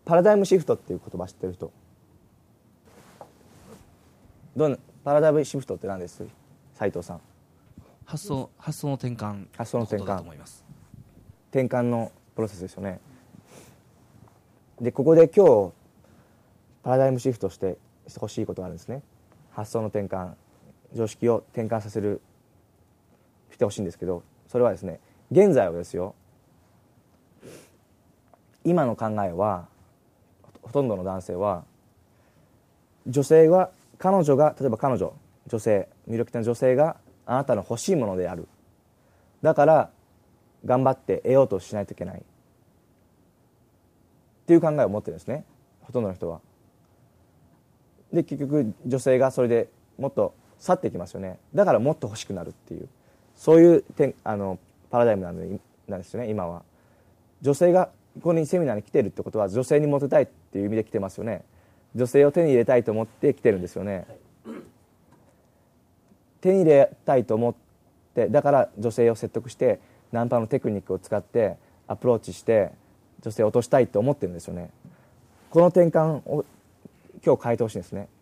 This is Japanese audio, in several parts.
パラダイムシフトっていう言葉知ってる人？パラダイムシフトって何です？斉藤さん。 発想の転換のことだと思います。 転換のプロセスですよね。でここで今日パラダイムシフトしてほしいことがあるんですね。発想の転換、常識を転換させるしてほしいんですけど、それはですね、現在はですよ、今の考えはほとんどの男性は、女性は例えば女性、魅力的な女性があなたの欲しいものである、だから頑張って得ようとしないといけないっていう考えを持ってるんですね、ほとんどの人は。で結局女性がそれでもっと去っていきますよね。だからもっと欲しくなるっていう、そういうパラダイムなんですよね。今は女性がここにセミナーに来てるってことは、女性にモテたいっていう意味で来てますよね。女性を手に入れたいと思って来てるんですよね。手に入れたいと思って、だから女性を説得してナンパのテクニックを使ってアプローチして女性を落としたいと思ってるんですよね。この転換を今日変えてほしいんですね。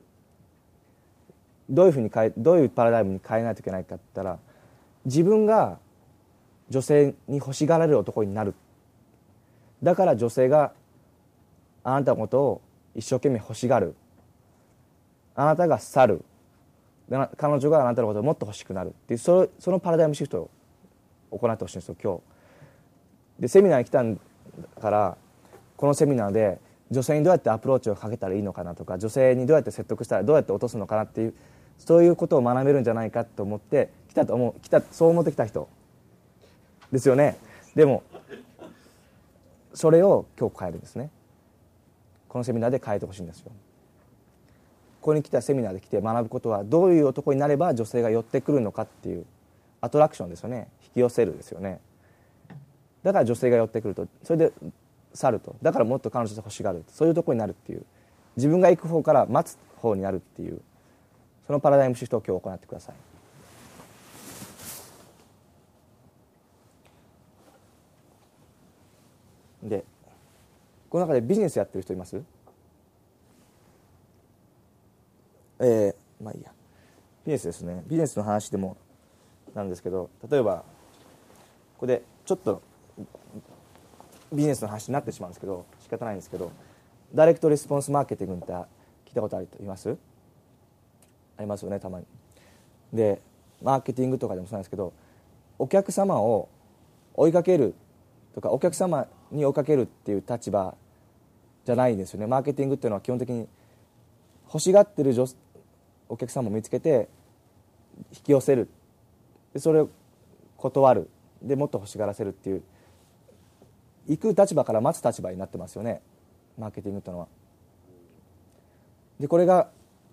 どういうパラダイムに変えないといけないかって言ったら、自分が女性に欲しがられる男になる、だから女性があなたのことを一生懸命欲しがる、あなたが去る、彼女があなたのことをもっと欲しくなるっていう、そのパラダイムシフトを行ってほしいんですよ今日で。セミナーに来たから、このセミナーで女性にどうやってアプローチをかけたらいいのかなとか、女性にどうやって説得したらどうやって落とすのかなっていう、そういうことを学べるんじゃないかと思ってそう思ってきた人ですよね。でもそれを今日変えるんですね。このセミナーで変えてほしいんですよ。ここに来たセミナーで来て学ぶことは、どういう男になれば女性が寄ってくるのかっていうアトラクションですよね。引き寄せるですよね。だから女性が寄ってくると、それで去ると、だからもっと彼女と欲しがる、そういうところになるっていう、自分が行く方から待つ方になるっていう、そのパラダイムシフトを今日行ってください。でこの中でビジネスやってる人います？まあいいや、ビジネスですね。ビジネスの話でもなんですけど、例えばここでちょっとビジネスの話になってしまうんですけど、仕方ないんですけど、ダイレクトレスポンスマーケティングって聞いたことありますよね、たまに。でマーケティングとかでもそうなんですけど、お客様を追いかけるとか、お客様に追いかけるっていう立場じゃないんですよね。マーケティングっていうのは基本的に欲しがってるお客様を見つけて引き寄せる、でそれを断る、でもっと欲しがらせるっていう、行く立場から待つ立場になってますよね、マーケティングっていうのは。でこれが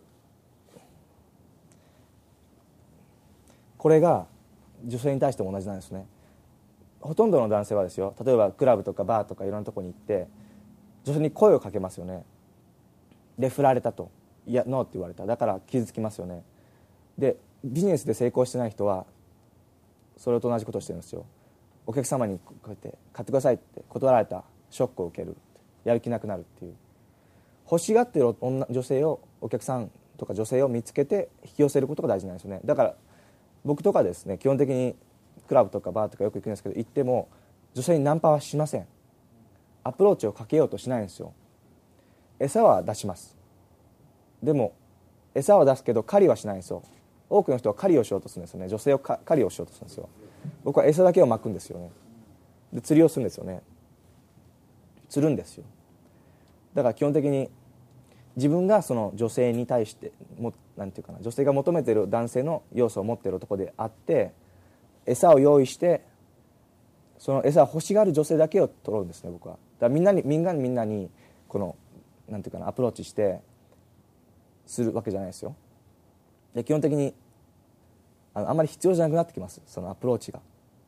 女性に対しても同じなんですね。ほとんどの男性はですよ、例えばクラブとかバーとかいろんなところに行って女性に声をかけますよね。で振られたと、いやノーって言われた、だから傷つきますよね。でビジネスで成功してない人はそれと同じことをしてるんですよ。お客様にこうやって買ってくださいって断られた、ショックを受ける、やる気なくなるっていう、欲しがっている女性を、お客さんとか女性を見つけて引き寄せることが大事なんですよね。だから僕とかですね、基本的にクラブとかバーとかよく行くんですけど、行っても女性にナンパはしません。アプローチをかけようとしないんですよ。餌は出します。でも餌は出すけど狩りはしないんですよ。多くの人は狩りをしようとするんですよね。女性を狩りをしようとするんですよ。僕は餌だけを巻くんですよね。で釣りをするんですよね。釣るんですよ。だから基本的に自分がその女性に対してなんていうかな、女性が求めている男性の要素を持っている男であって、餌を用意してその餌を欲しがる女性だけを取るんですね、僕は。だからみんなにこのなんていうかな、アプローチしてするわけじゃないですよ。で基本的にあんまり必要じゃなくなってきます、そのアプローチが。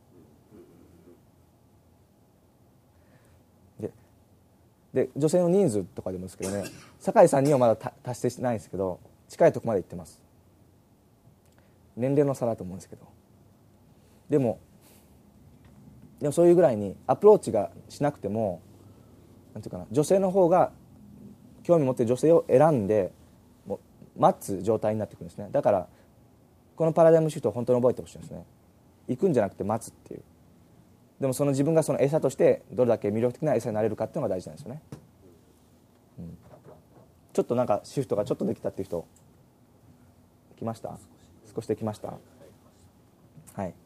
で女性の人数とかでもですけどね、酒井さんにはまだ達成してないんですけど、近いところまで行ってます。年齢の差だと思うんですけど、でもそういうぐらいにアプローチがしなくてもなんていうかな、女性の方が興味持ってる女性を選んでもう待つ状態になってくるんですね。だからこのパラダイムシフトを本当に覚えてほしいんですね。行くんじゃなくて待つっていう。でもその自分がその餌としてどれだけ魅力的な餌になれるかっていうのが大事なんですよね、ちょっとなんかシフトがちょっとできたっていう人来ました？少しできました？はい。